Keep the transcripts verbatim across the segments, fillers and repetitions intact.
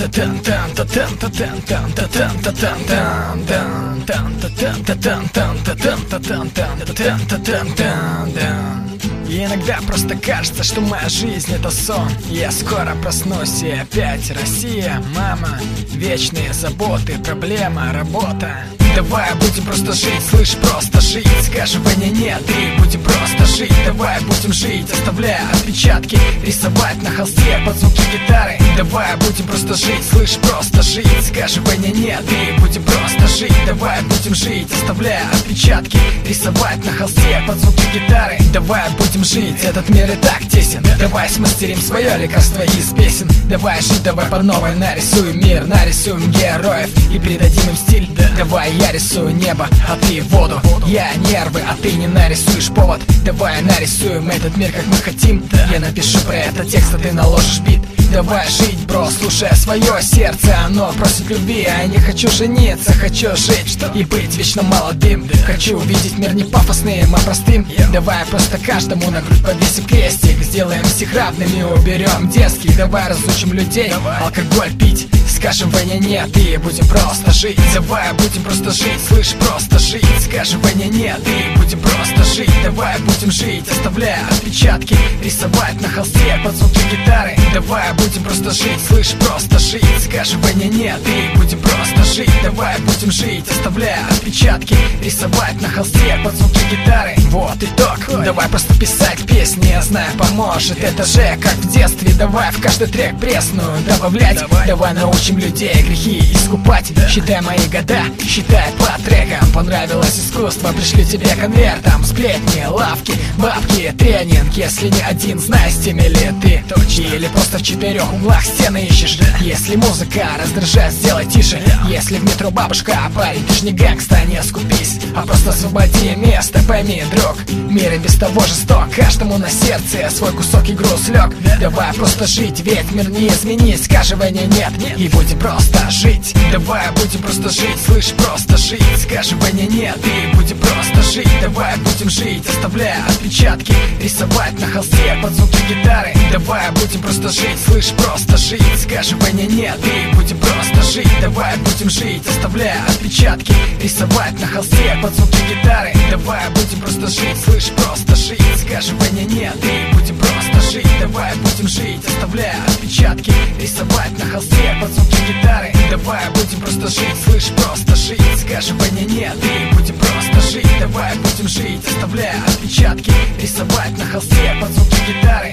И иногда просто кажется, что моя жизнь это сон. Я скоро проснусь и опять Россия, мама, вечные заботы, проблема, работа. Давай будем просто жить, слышь, просто жить. Скаживания нет, и будем просто жить. Давай будем жить, оставляя отпечатки, рисовать на холсте под звуки гитары. Давай будем просто жить, слышь, просто жить. Скаживания нет, и будем просто жить. Давай будем жить, оставляя отпечатки, рисовать на холсте под звуки гитары. Давай будем жить, этот мир и так тесен. Давай смастерим свое лекарство из песен. Давай жить, давай по новой нарисуем мир, нарисуем героев и придадим им стиль. Давай я рисую небо, а ты воду. Я нервы, а ты не нарисуешь повод. Давай нарисуем этот мир, как мы хотим. Я напишу про это текст, а ты наложишь бит. Давай жить, бро, слушая свое сердце. Оно просит любви, а я не хочу жениться. Хочу жить и быть вечно молодым. Хочу увидеть мир не пафосным, а простым. Давай просто каждому на грудь повесим крестик. Сделаем всех равными, уберем детских. Давай разучим людей алкоголь пить. Скаживания нет, и будем просто жить. Давай будем просто жить, слышь, просто жить. Скаживания нет, и будем просто жить. Давай будем жить, оставляя отпечатки, рисовать на холсте под звуки гитары. Давай будем просто жить, слышь, просто жить. Скаживания нет, и будем просто жить. Давай будем жить, оставляя отпечатки, рисовать на холсте под звуки гитары. Вот итог, давай просто писать песни, я знаю, поможет. Это же как в детстве, давай в каждый трек пресную добавлять. Давай, давай научим людей грехи искупать. Считай мои года, считай по трекам. Понравилось искусство, пришлю тебе конвертом. Сплетни, лавки, бабки, тренинг. Если не один, знай, с теми ли ты. Или просто в четырех углах стены ищешь. Если музыка раздражает, сделай тише. Если в метро бабушка, а парень, ты ж не гэнгста, не скупись, а просто освободи место. Пойми, друг, мир и без того жесток. Каждому на сердце свой кусок и груз лег. Давай просто жить, ведь мир не изменить. Скаживания нет, и будем просто жить. Давай будем просто жить, слышь, просто жить. Скаживания нет, и будем просто жить. Давай будем жить, оставляя отпечатки, рисовать на холсте под звуки гитары. Давай будем просто жить, слышь, просто жить. Скаживания нет, и будем просто жить. Давай будем жить, оставляя отпечатки, рисовать на холсте под звуки гитары. Давай будем просто жить, слышь, просто жить. Скаживания нет, и будем просто жить. Давай будем жить, оставляя отпечатки, рисовать на холсте под звуки гитары. Давай будем просто жить, слышь, просто жить. Скаживания нет, и будем просто жить. Давай будем жить, оставляя отпечатки, рисовать на холсте под звуки гитары.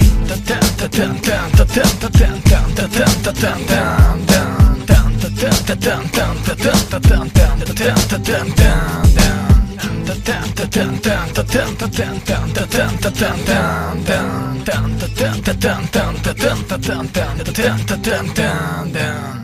Dun